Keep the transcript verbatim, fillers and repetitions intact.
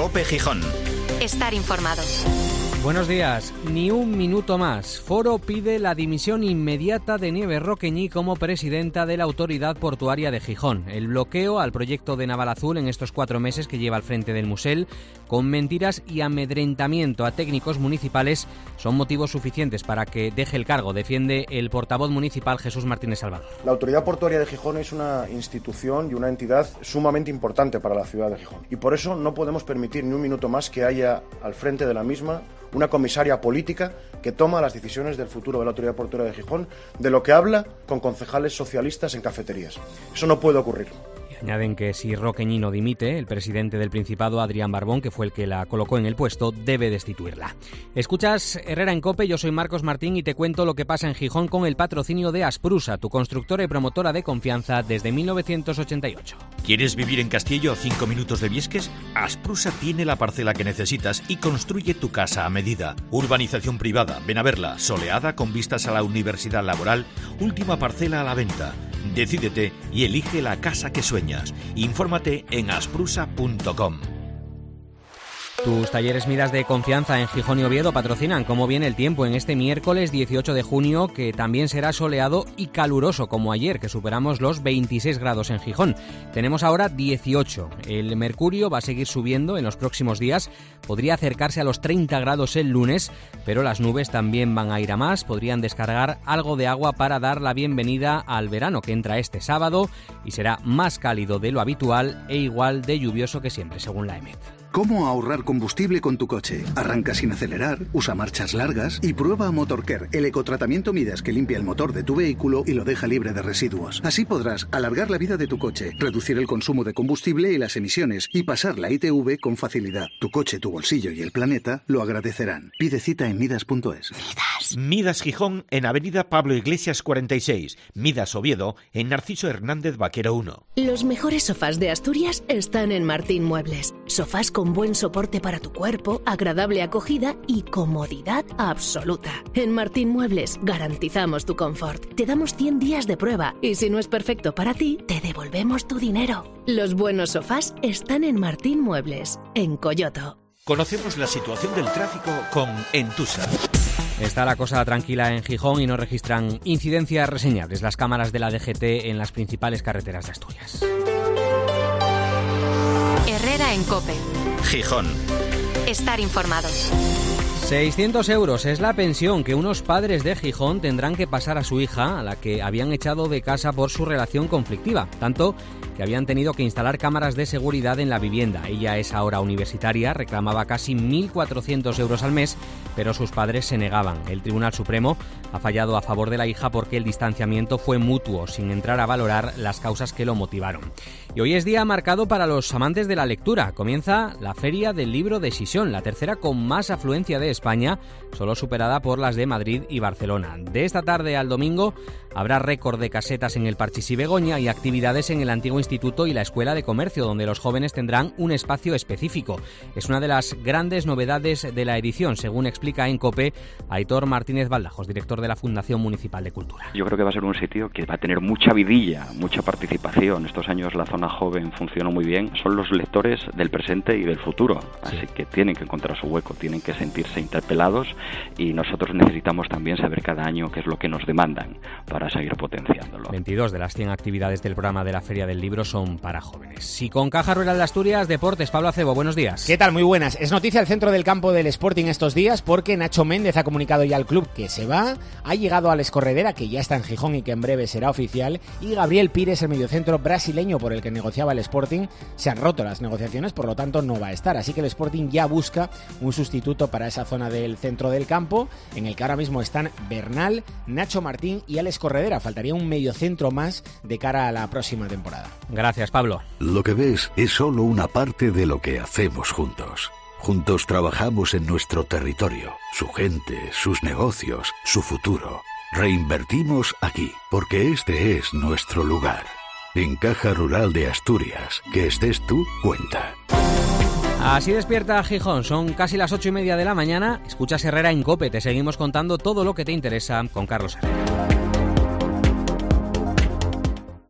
COPE Gijón. Estar informado. Buenos días. Ni un minuto más. Foro pide la dimisión inmediata de Nieves Roqueñi como presidenta de la Autoridad Portuaria de Gijón. El bloqueo al proyecto de Navalazul en estos cuatro meses que lleva al frente del Musel, con mentiras y amedrentamiento a técnicos municipales, son motivos suficientes para que deje el cargo, defiende el portavoz municipal Jesús Martínez Salvador. La Autoridad Portuaria de Gijón es una institución y una entidad sumamente importante para la ciudad de Gijón. Y por eso no podemos permitir ni un minuto más que haya al frente de la misma una comisaria política que toma las decisiones del futuro de la Autoridad Portuaria de Gijón, de lo que habla con concejales socialistas en cafeterías. Eso no puede ocurrir. Añaden que si Roqueñi no dimite, el presidente del Principado, Adrián Barbón, que fue el que la colocó en el puesto, debe destituirla. Escuchas Herrera en COPE, yo soy Marcos Martín y te cuento lo que pasa en Gijón con el patrocinio de Asprusa, tu constructora y promotora de confianza desde mil novecientos ochenta y ocho. ¿Quieres vivir en Castillo a cinco minutos de Viesques? Asprusa tiene la parcela que necesitas y construye tu casa a medida. Urbanización privada, ven a verla, soleada con vistas a la Universidad Laboral, última parcela a la venta. Decídete y elige la casa que sueñas. Infórmate en asprusa punto com. Tus talleres Midas de confianza en Gijón y Oviedo patrocinan cómo viene el tiempo en este miércoles dieciocho de junio, que también será soleado y caluroso como ayer, que superamos los veintiséis grados en Gijón. Tenemos ahora dieciocho. El mercurio va a seguir subiendo en los próximos días. Podría acercarse a los treinta grados el lunes, pero las nubes también van a ir a más. Podrían descargar algo de agua para dar la bienvenida al verano que entra este sábado y será más cálido de lo habitual e igual de lluvioso que siempre, según la E M E T. ¿Cómo ahorrar combustible con tu coche? Arranca sin acelerar, usa marchas largas y prueba Motorcare, el ecotratamiento Midas que limpia el motor de tu vehículo y lo deja libre de residuos. Así podrás alargar la vida de tu coche, reducir el consumo de combustible y las emisiones y pasar la I T V con facilidad. Tu coche, tu bolsillo y el planeta lo agradecerán. Pide cita en midas punto es. Midas. Midas Gijón en Avenida Pablo Iglesias cuarenta y seis. Midas Oviedo en Narciso Hernández Vaquero uno. Los mejores sofás de Asturias están en Martín Muebles. Sofás con buen soporte para tu cuerpo, agradable acogida y comodidad absoluta. En Martín Muebles garantizamos tu confort. Te damos cien días de prueba y si no es perfecto para ti, te devolvemos tu dinero. Los buenos sofás están en Martín Muebles, en Coyoto. Conocemos la situación del tráfico con Entusa. Está la cosa tranquila en Gijón y no registran incidencias reseñables las cámaras de la D G T en las principales carreteras de Asturias. Herrera en COPE. Gijón. Estar informado. seiscientos euros es la pensión que unos padres de Gijón tendrán que pasar a su hija, a la que habían echado de casa por su relación conflictiva, tanto que habían tenido que instalar cámaras de seguridad en la vivienda. Ella es ahora universitaria, reclamaba casi mil cuatrocientos euros al mes, pero sus padres se negaban. El Tribunal Supremo ha fallado a favor de la hija porque el distanciamiento fue mutuo, sin entrar a valorar las causas que lo motivaron. Y hoy es día marcado para los amantes de la lectura. Comienza la Feria del Libro de Xixón, la tercera con más afluencia de España, solo superada por las de Madrid y Barcelona. De esta tarde al domingo habrá récord de casetas en el Parchís y Begoña y actividades en el antiguo instituto y la Escuela de Comercio, donde los jóvenes tendrán un espacio específico. Es una de las grandes novedades de la edición, según explica en COPE Aitor Martínez Baldajos, director de la Fundación Municipal de Cultura. Yo creo que va a ser un sitio que va a tener mucha vidilla, mucha participación. Estos años la zona joven funciona muy bien. Son los lectores del presente y del futuro, así sí. que tienen que encontrar su hueco, tienen que sentirse interpelados y nosotros necesitamos también saber cada año qué es lo que nos demandan para seguir potenciándolo. veintidós de las cien actividades del programa de la Feria del Libro son para jóvenes. Y con Caja Rural de Asturias, Deportes, Pablo Acebo, buenos días. ¿Qué tal? Muy buenas. Es noticia el centro del campo del Sporting estos días porque Nacho Méndez ha comunicado ya al club que se va, ha llegado al Escorredera, que ya está en Gijón y que en breve será oficial, y Gabriel Pires, el mediocentro brasileño por el que negociaba el Sporting, se han roto las negociaciones, por lo tanto no va a estar, así que el Sporting ya busca un sustituto para esa zona del centro del campo, en el que ahora mismo están Bernal, Nacho Martín y Alex Corredera. Faltaría un mediocentro más de cara a la próxima temporada. Gracias, Pablo. Lo que ves es solo una parte de lo que hacemos juntos. Juntos trabajamos en nuestro territorio, su gente, sus negocios, su futuro. Reinvertimos aquí, porque este es nuestro lugar. En Caja Rural de Asturias, que estés tú, cuenta. Así despierta Gijón, son casi las ocho y media de la mañana. Escuchas Herrera en COPE, te seguimos contando todo lo que te interesa con Carlos Herrera.